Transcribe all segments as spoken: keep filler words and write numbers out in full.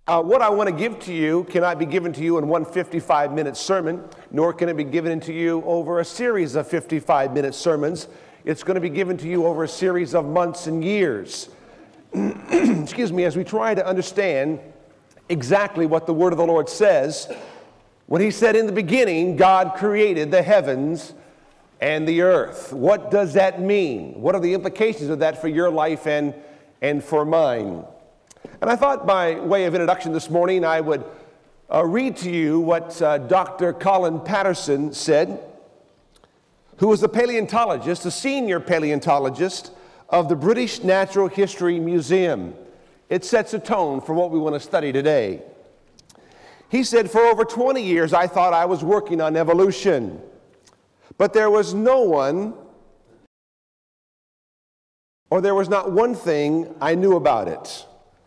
Uh, what I want to give to you cannot be given to you in one fifty-five minute sermon, nor can it be given to you over a series of fifty-five minute sermons. It's going to be given to you over a series of months and years. Excuse me, as we try to understand exactly what the Word of the Lord says when He said in the beginning, God created the heavens and the earth. What does that mean? What are the implications of that for your life and, and for mine? And I thought by way of introduction this morning, I would uh, read to you what uh, Doctor Colin Patterson said, who was a paleontologist, a senior paleontologist of the British Natural History Museum. It sets a tone for what we want to study today. He said, for over twenty years, I thought I was working on evolution, but there was no one, or there was not one thing I knew about it.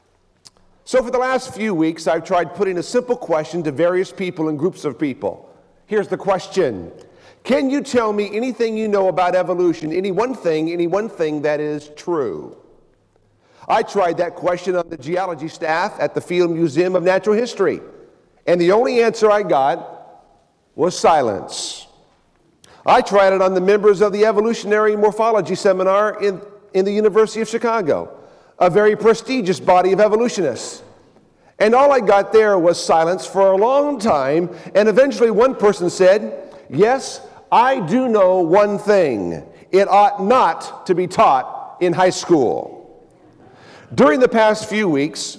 So for the last few weeks, I've tried putting a simple question to various people and groups of people. Here's the question. Can you tell me anything you know about evolution, any one thing, any one thing that is true? I tried that question on the geology staff at the Field Museum of Natural History, and the only answer I got was silence. I tried it on the members of the Evolutionary Morphology Seminar in, in the University of Chicago, a very prestigious body of evolutionists. And all I got there was silence for a long time, and eventually one person said, yes, I do know one thing. It ought not to be taught in high school. During the past few weeks,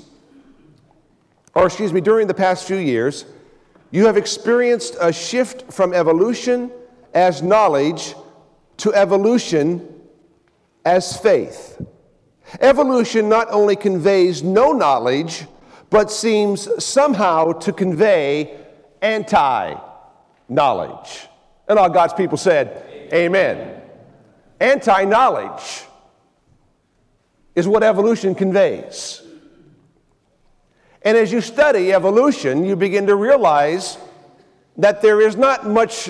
or excuse me, during the past few years, you have experienced a shift from evolution as knowledge to evolution as faith. Evolution not only conveys no knowledge, but seems somehow to convey anti-knowledge. And all God's people said, amen. Amen. Anti-knowledge is what evolution conveys. And as you study evolution, you begin to realize that there is not much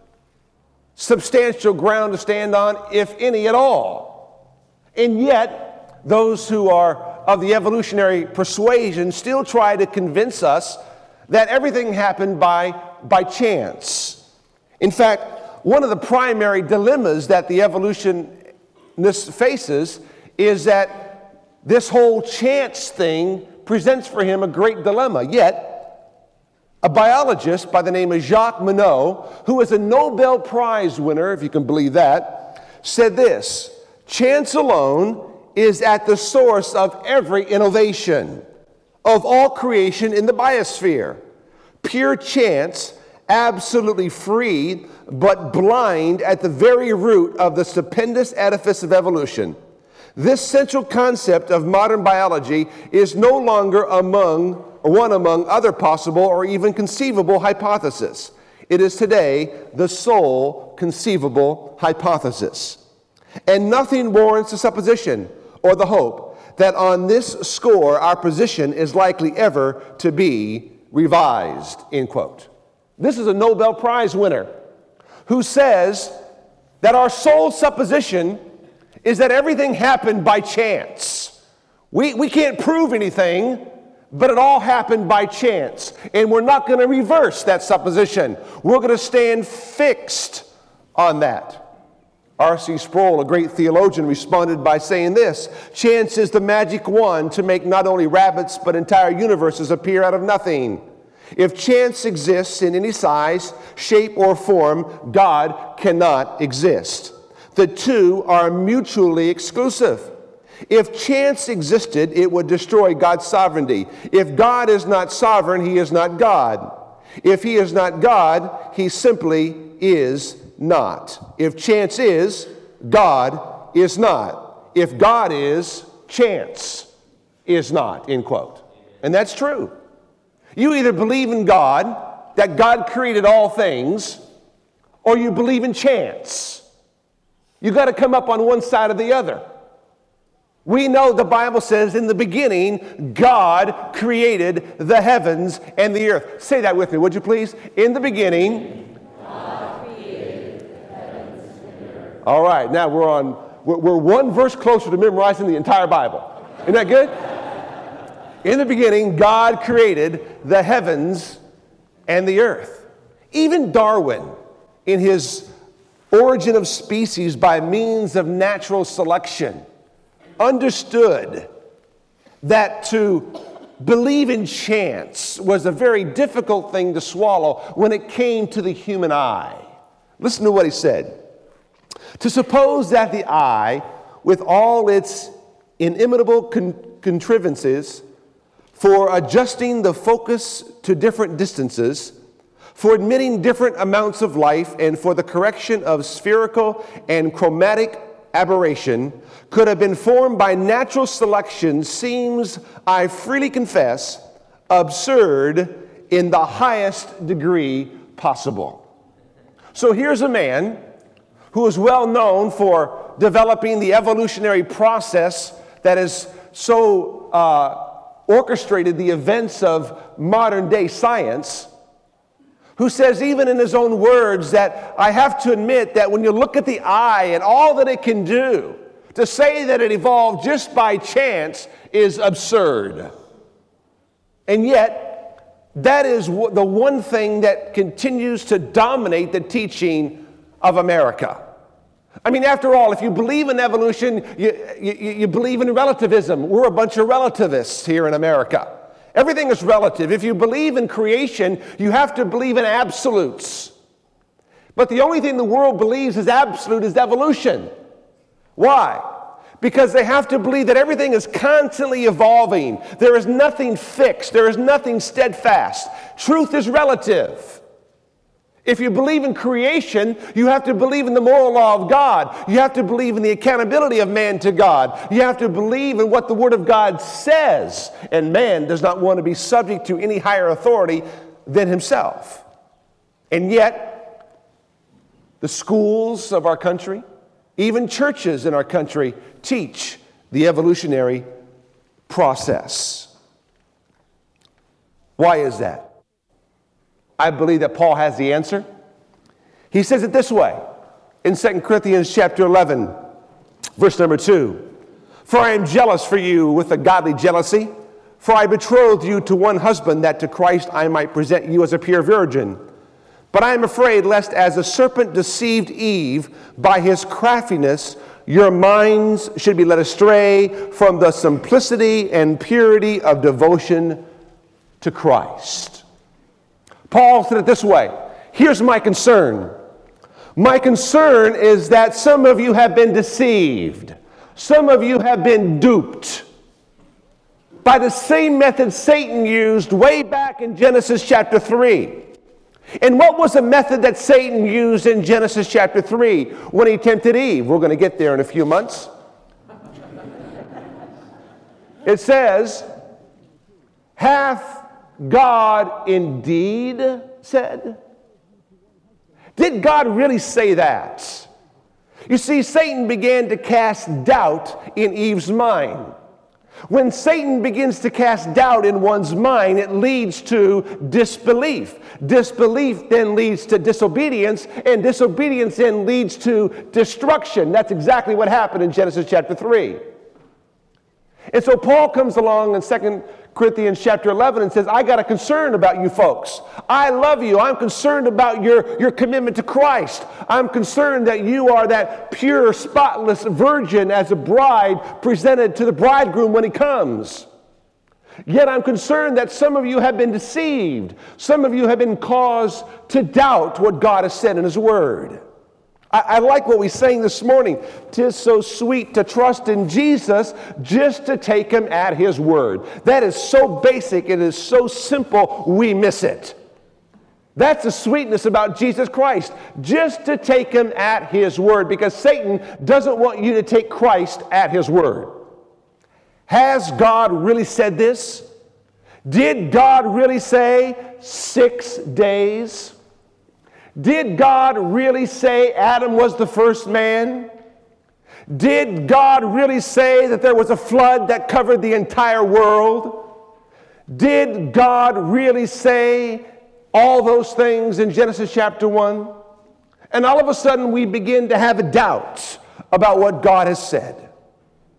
substantial ground to stand on, if any at all. And yet, those who are of the evolutionary persuasion still try to convince us that everything happened by, by chance. In fact, one of the primary dilemmas that the evolutionist faces is that this whole chance thing presents for him a great dilemma. Yet, a biologist by the name of Jacques Monod, who is a Nobel Prize winner, if you can believe that, said this: chance alone is at the source of every innovation, of all creation in the biosphere. Pure chance, absolutely free, but blind at the very root of the stupendous edifice of evolution. This central concept of modern biology is no longer among, or one among other possible or even conceivable hypotheses. It is today the sole conceivable hypothesis. And nothing warrants the supposition or the hope that on this score our position is likely ever to be revised, end quote. This is a Nobel Prize winner who says that our sole supposition is that everything happened by chance. We, we can't prove anything, but it all happened by chance. And we're not going to reverse that supposition. We're going to stand fixed on that. R C Sproul, a great theologian, responded by saying this: chance is the magic wand to make not only rabbits but entire universes appear out of nothing. If chance exists in any size, shape, or form, God cannot exist. The two are mutually exclusive. If chance existed, it would destroy God's sovereignty. If God is not sovereign, He is not God. If He is not God, He simply is not. If chance is, God is not. If God is, chance is not, end quote. And that's true. You either believe in God, that God created all things, or you believe in chance. You got to come up on one side or the other. We know the Bible says in the beginning, God created the heavens and the earth. Say that with me, would you please? In the beginning, God created the heavens and the earth. All right, now we're on, we're, we're one verse closer to memorizing the entire Bible. Isn't that good? In the beginning, God created the heavens and the earth. Even Darwin, in his Origin of Species by Means of Natural Selection, understood that to believe in chance was a very difficult thing to swallow when it came to the human eye. Listen to what he said. To suppose that the eye, with all its inimitable con- contrivances for adjusting the focus to different distances, for admitting different amounts of life, and for the correction of spherical and chromatic aberration, could have been formed by natural selection seems, I freely confess, absurd in the highest degree possible. So here's a man who is well known for developing the evolutionary process that has so uh, orchestrated the events of modern day science, who says even in his own words that I have to admit that when you look at the eye and all that it can do, to say that it evolved just by chance is absurd. And yet, that is the one thing that continues to dominate the teaching of America. I mean, after all, if you believe in evolution, you, you, you believe in relativism. We're a bunch of relativists here in America. Everything is relative. If you believe in creation, you have to believe in absolutes. But the only thing the world believes is absolute is evolution. Why? Because they have to believe that everything is constantly evolving. There is nothing fixed. There is nothing steadfast. Truth is relative. If you believe in creation, you have to believe in the moral law of God. You have to believe in the accountability of man to God. You have to believe in what the Word of God says. And man does not want to be subject to any higher authority than himself. And yet, the schools of our country, even churches in our country, teach the evolutionary process. Why is that? I believe that Paul has the answer. He says it this way in Second Corinthians chapter eleven, verse number two. For I am jealous for you with a godly jealousy, for I betrothed you to one husband, that to Christ I might present you as a pure virgin. But I am afraid lest as the serpent deceived Eve by his craftiness, your minds should be led astray from the simplicity and purity of devotion to Christ. Paul said it this way. Here's my concern. My concern is that some of you have been deceived. Some of you have been duped by the same method Satan used way back in Genesis chapter three. And what was the method that Satan used in Genesis chapter three when he tempted Eve? We're going to get there in a few months. It says, hath God indeed said? Did God really say that? You see, Satan began to cast doubt in Eve's mind. When Satan begins to cast doubt in one's mind, it leads to disbelief. Disbelief then leads to disobedience, and disobedience then leads to destruction. That's exactly what happened in Genesis chapter three. And so Paul comes along in Second Corinthians chapter eleven and says, I got a concern about you folks. I love you. I'm concerned about your, your commitment to Christ. I'm concerned that you are that pure, spotless virgin as a bride presented to the bridegroom when he comes. Yet I'm concerned that some of you have been deceived. Some of you have been caused to doubt what God has said in his word. I like what we sang this morning. 'Tis so sweet to trust in Jesus, just to take him at his word. That is so basic, it is so simple, we miss it. That's the sweetness about Jesus Christ, just to take him at his word, because Satan doesn't want you to take Christ at his word. Has God really said this? Did God really say six days? Did God really say Adam was the first man? Did God really say that there was a flood that covered the entire world? Did God really say all those things in Genesis chapter one? And all of a sudden we begin to have a doubt about what God has said.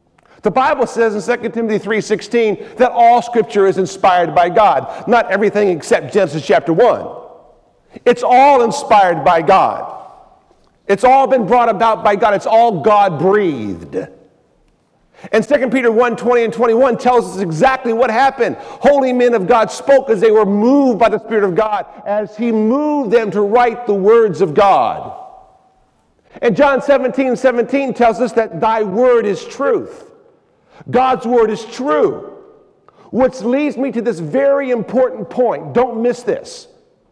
The Bible says in Second Timothy three sixteen that all Scripture is inspired by God. Not everything except Genesis chapter one. It's all inspired by God. It's all been brought about by God. It's all God-breathed. And Second Peter one twenty and twenty-one tells us exactly what happened. Holy men of God spoke as they were moved by the Spirit of God, as He moved them to write the words of God. And John seventeen seventeen tells us that thy word is truth. God's word is true. Which leads me to this very important point. Don't miss this.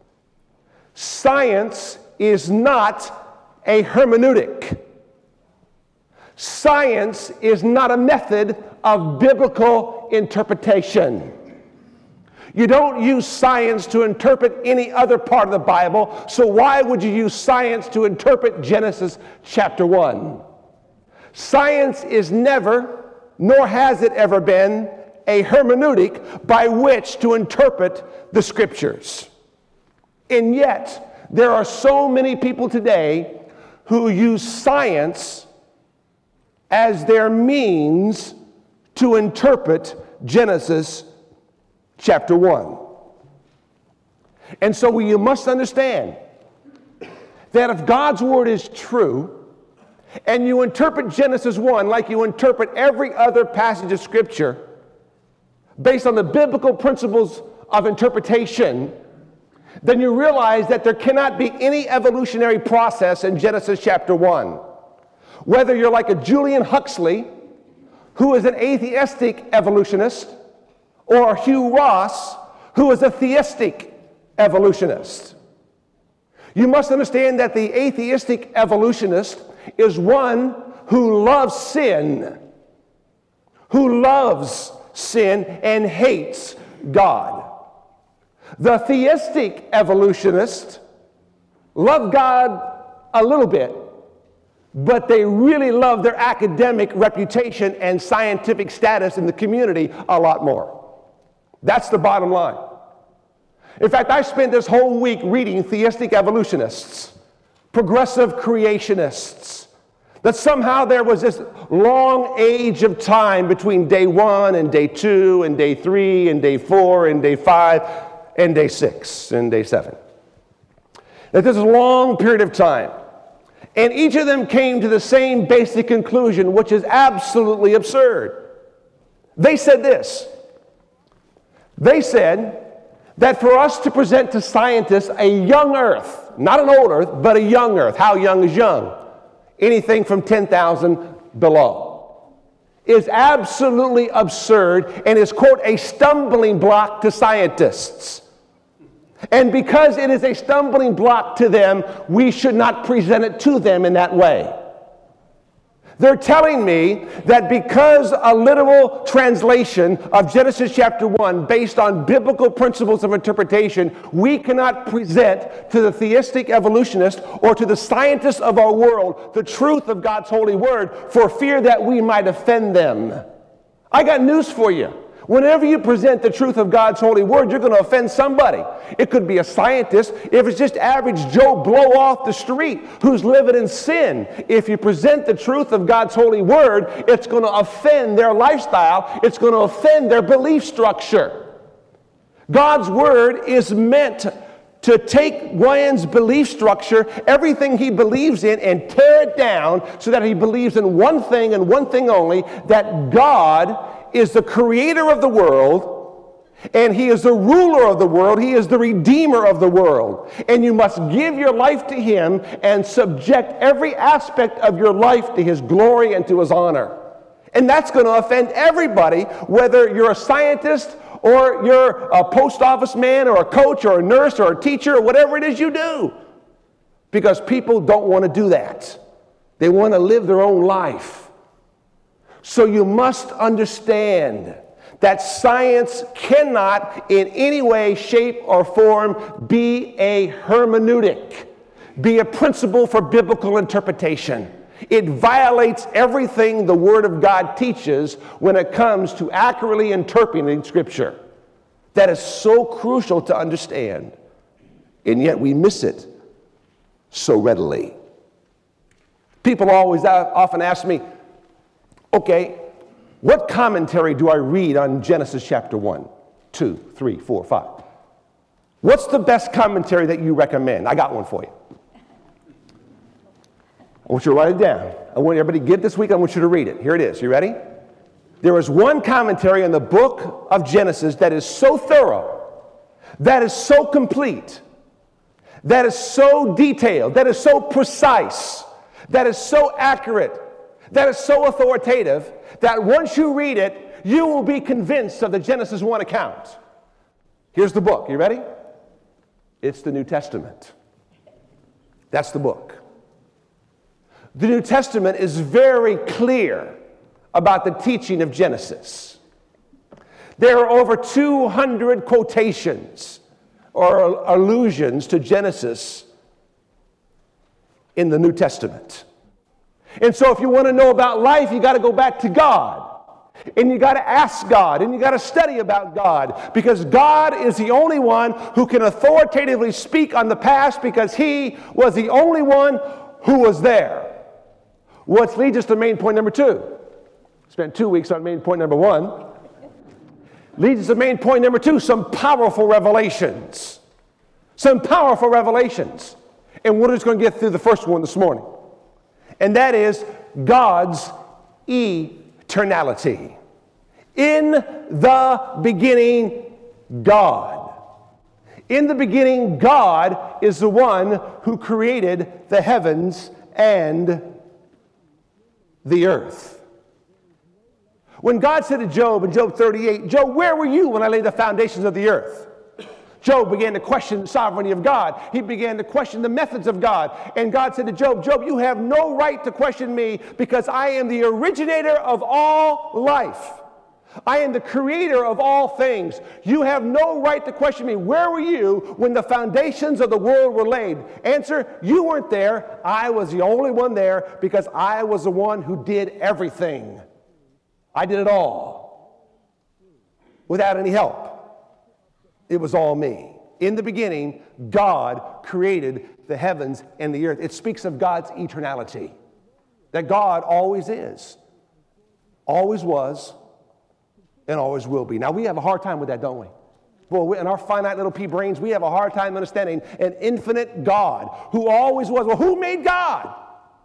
Science is not a hermeneutic. Science is not a method of biblical interpretation. You don't use science to interpret any other part of the Bible, so why would you use science to interpret Genesis chapter one? Science is never, nor has it ever been, a hermeneutic by which to interpret the Scriptures. And yet, there are so many people today who use science as their means to interpret Genesis chapter one. And so you must understand that if God's word is true, and you interpret Genesis one like you interpret every other passage of Scripture based on the biblical principles of interpretation, then you realize that there cannot be any evolutionary process in Genesis chapter one. Whether you're like a Julian Huxley, who is an atheistic evolutionist, or Hugh Ross, who is a theistic evolutionist. You must understand that the atheistic evolutionist is one who loves sin, who loves sin and hates God. The theistic evolutionists love God a little bit, but they really love their academic reputation and scientific status in the community a lot more. That's the bottom line. In fact, I spent this whole week reading theistic evolutionists, progressive creationists, that somehow there was this long age of time between day one and day two and day three and day four and day five and day six and day seven. That there's a long period of time. And each of them came to the same basic conclusion, which is absolutely absurd. They said this. They said that for us to present to scientists a young Earth, not an old Earth, but a young Earth. How young is young? Anything from ten thousand below. Is absolutely absurd and is, quote, a stumbling block to scientists. And because it is a stumbling block to them, we should not present it to them in that way. They're telling me that because a literal translation of Genesis chapter one based on biblical principles of interpretation, we cannot present to the theistic evolutionist or to the scientists of our world the truth of God's holy word for fear that we might offend them. I got news for you. Whenever you present the truth of God's holy word, you're going to offend somebody. It could be a scientist. If it's just average Joe Blow off the street who's living in sin, if you present the truth of God's holy word, it's going to offend their lifestyle. It's going to offend their belief structure. God's word is meant to take man's belief structure, everything he believes in, and tear it down so that he believes in one thing and one thing only, that God is the creator of the world, and he is the ruler of the world. He is the redeemer of the world. And you must give your life to him and subject every aspect of your life to his glory and to his honor. And that's going to offend everybody, whether you're a scientist or you're a post office man or a coach or a nurse or a teacher or whatever it is you do. Because people don't want to do that. They want to live their own life. So you must understand that science cannot in any way, shape, or form be a hermeneutic, be a principle for biblical interpretation. It violates everything the Word of God teaches when it comes to accurately interpreting Scripture. That is so crucial to understand, and yet we miss it so readily. People always often ask me, okay, What commentary do I read on Genesis chapter one, two, three, four, five? What's the best commentary that you recommend? I got one for you. I want you to write it down. I want everybody to get it this week. I want you to read it. Here it is. You ready? There is one commentary on the book of Genesis that is so thorough, that is so complete, that is so detailed, that is so precise, that is so accurate, that is so authoritative, that once you read it, you will be convinced of the Genesis one account. Here's the book. You ready? It's the New Testament. That's the book. The New Testament is very clear about the teaching of Genesis. There are over two hundred quotations or allusions to Genesis in the New Testament. And so if you want to know about life, you got to go back to God. And you got to ask God, and you got to study about God, because God is the only one who can authoritatively speak on the past, because he was the only one who was there. Which leads us to main point number two. Spent two weeks on main point number one. Leads us to main point number two, some powerful revelations. Some powerful revelations. And we're just going to get through the first one this morning. And that is God's eternality. In the beginning, God. In the beginning, God is the one who created the heavens and the earth. When God said to Job in Job thirty-eight, Job, where were you when I laid the foundations of the earth? Job began to question the sovereignty of God. He began to question the methods of God. And God said to Job, Job, you have no right to question me, because I am the originator of all life. I am the creator of all things. You have no right to question me. Where were you when the foundations of the world were laid? Answer, you weren't there. I was the only one there, because I was the one who did everything. I did it all without any help. It was all me. In the beginning, God created the heavens and the earth. It speaks of God's eternality, that God always is, always was, and always will be. Now, we have a hard time with that, don't we? Boy, in our finite little pea brains, we have a hard time understanding an infinite God who always was. Well, who made God?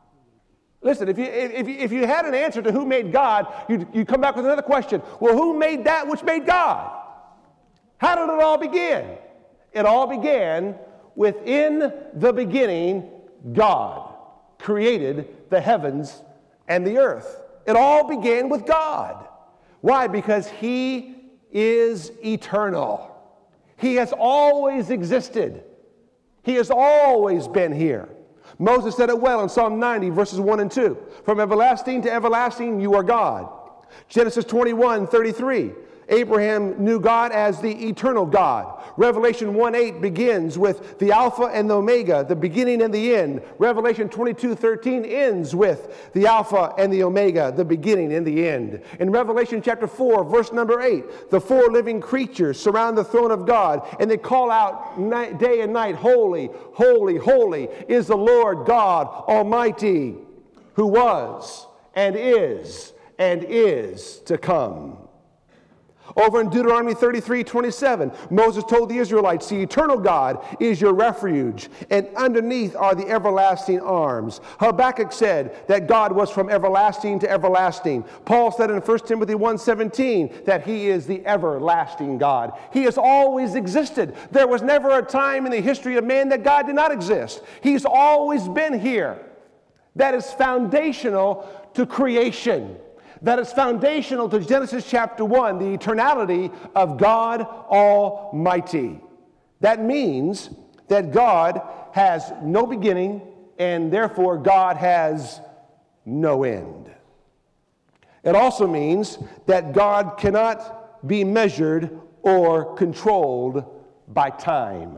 Listen, if you, if you, if you had an answer to who made God, you'd, you'd come back with another question. Well, who made that which made God? How did it all begin? It all began within the beginning, God created the heavens and the earth. It all began with God. Why? Because he is eternal. He has always existed. He has always been here. Moses said it well in Psalm ninety, verses one and two. From everlasting to everlasting, you are God. Genesis twenty-one, thirty-three. Abraham knew God as the eternal God. Revelation one eight begins with the Alpha and the Omega, the beginning and the end. Revelation twenty-two thirteen ends with the Alpha and the Omega, the beginning and the end. In Revelation chapter four, verse number eight, the four living creatures surround the throne of God, and they call out night, day and night, holy, holy, holy is the Lord God Almighty, who was and is and is to come. Over in Deuteronomy thirty-three twenty-seven, Moses told the Israelites, the eternal God is your refuge, and underneath are the everlasting arms. Habakkuk said that God was from everlasting to everlasting. Paul said in First Timothy one seventeen that he is the everlasting God. He has always existed. There was never a time in the history of man that God did not exist. He's always been here. That is foundational to creation. That is foundational to Genesis chapter one, the eternality of God Almighty. That means that God has no beginning, and therefore God has no end. It also means that God cannot be measured or controlled by time.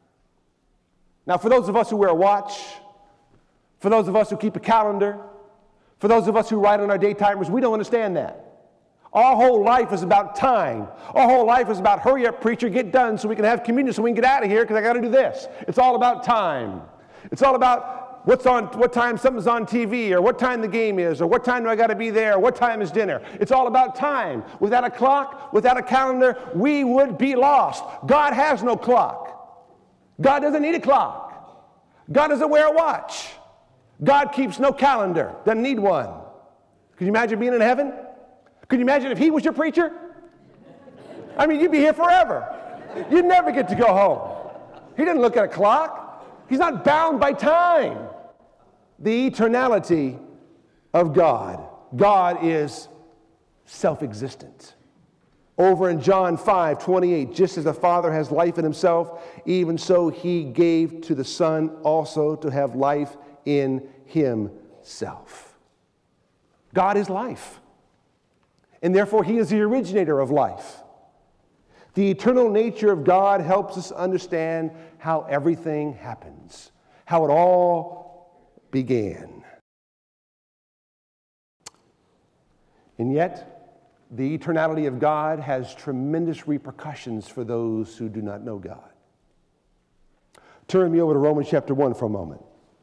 Now, for those of us who wear a watch, for those of us who keep a calendar, for those of us who write on our day timers, we don't understand that. Our whole life is about time. Our whole life is about hurry up, preacher, get done so we can have communion, so we can get out of here because I got to do this. It's all about time. It's all about what's on, what time something's on T V, or what time the game is, or what time do I got to be there, or what time is dinner. It's all about time. Without a clock, without a calendar, we would be lost. God has no clock. God doesn't need a clock. God doesn't wear a watch. God keeps no calendar, doesn't need one. Could you imagine being in heaven? Could you imagine if he was your preacher? I mean, you'd be here forever. You'd never get to go home. He didn't look at a clock. He's not bound by time. The eternality of God. God is self-existent. Over in John five twenty-eight, just as the Father has life in himself, even so he gave to the Son also to have life in himself. God is life. And therefore he is the originator of life. The eternal nature of God helps us understand how everything happens, how it all began. And yet, the eternality of God has tremendous repercussions for those who do not know God. Turn me over to Romans chapter one for a moment.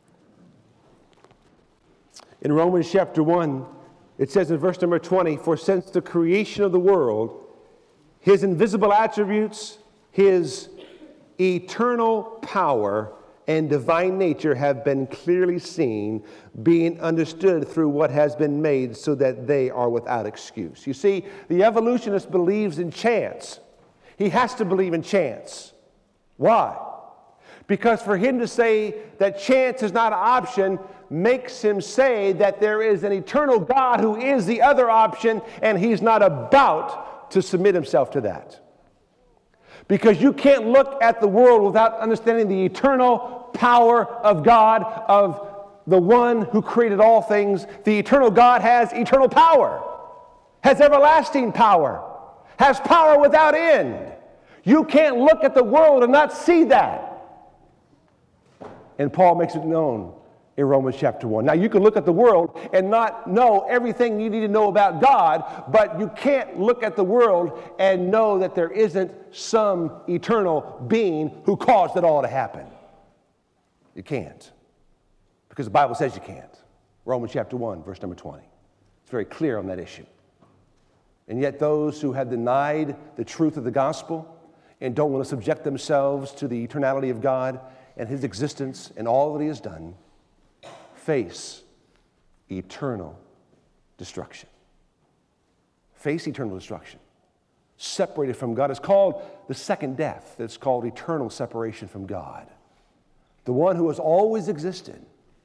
In Romans chapter one, it says in verse number twenty, "For since the creation of the world, his invisible attributes, his eternal power and divine nature have been clearly seen, being understood through what has been made, so that they are without excuse." You see, the evolutionist believes in chance. He has to believe in chance. Why? Because for him to say that chance is not an option makes him say that there is an eternal God who is the other option, and he's not about to submit himself to that. Because you can't look at the world without understanding the eternal power of God, of the one who created all things. The eternal God has eternal power, has everlasting power, has power without end. You can't look at the world and not see that. And Paul makes it known in Romans chapter one. Now, you can look at the world and not know everything you need to know about God, but you can't look at the world and know that there isn't some eternal being who caused it all to happen. You can't. Because the Bible says you can't. Romans chapter one, verse number twenty. It's very clear on that issue. And yet those who have denied the truth of the gospel and don't want to subject themselves to the eternality of God and his existence and all that he has done face eternal destruction. Face eternal destruction. Separated from God. It's called the second death. It's called eternal separation from God. The one who has always existed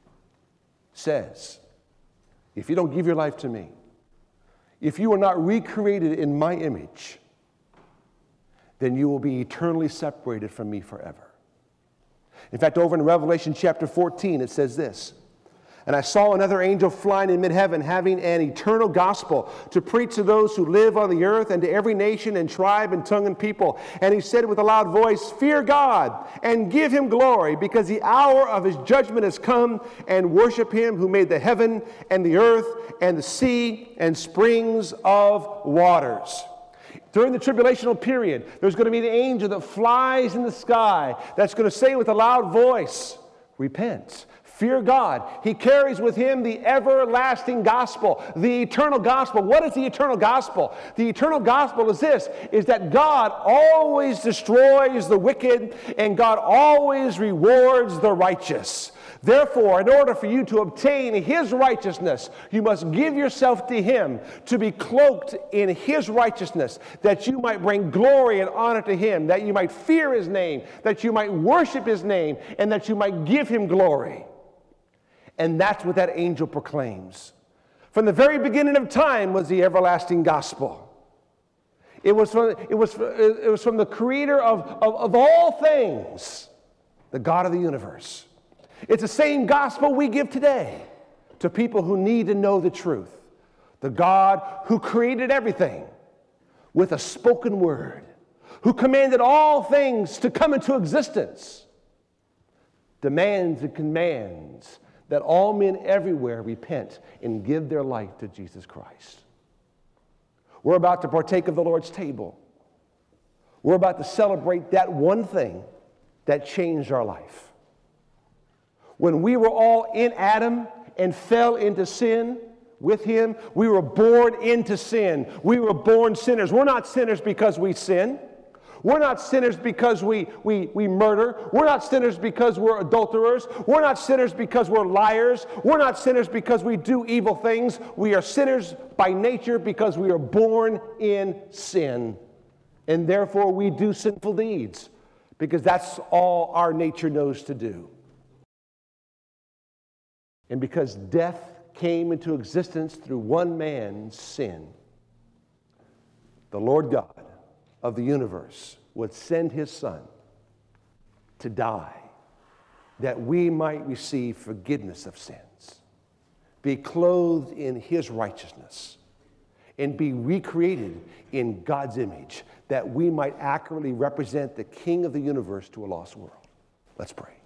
says, if you don't give your life to me, if you are not recreated in my image, then you will be eternally separated from me forever. In fact, over in Revelation chapter fourteen, it says this, "And I saw another angel flying in mid-heaven, having an eternal gospel to preach to those who live on the earth and to every nation and tribe and tongue and people. And he said with a loud voice, 'Fear God and give him glory, because the hour of his judgment has come, and worship him who made the heaven and the earth and the sea and springs of waters.'" During the tribulational period, there's going to be the angel that flies in the sky that's going to say with a loud voice, "Repent. Fear God." He carries with him the everlasting gospel, the eternal gospel. What is the eternal gospel? The eternal gospel is this, is that God always destroys the wicked and God always rewards the righteous. Therefore, in order for you to obtain his righteousness, you must give yourself to him, to be cloaked in his righteousness, that you might bring glory and honor to him, that you might fear his name, that you might worship his name, and that you might give him glory. And that's what that angel proclaims. From the very beginning of time was the everlasting gospel. It was from, it was, it was from the creator of, of, of all things, the God of the universe. It's the same gospel we give today to people who need to know the truth. The God who created everything with a spoken word, who commanded all things to come into existence, demands and commands that all men everywhere repent and give their life to Jesus Christ. We're about to partake of the Lord's table. We're about to celebrate that one thing that changed our life. When we were all in Adam and fell into sin with him, we were born into sin. We were born sinners. We're not sinners because we sin. We're not sinners because we, we, we murder. We're not sinners because we're adulterers. We're not sinners because we're liars. We're not sinners because we do evil things. We are sinners by nature because we are born in sin. And therefore we do sinful deeds because that's all our nature knows to do. And because death came into existence through one man's sin, the Lord God of the universe would send his Son to die that we might receive forgiveness of sins, be clothed in his righteousness, and be recreated in God's image that we might accurately represent the King of the universe to a lost world. Let's pray.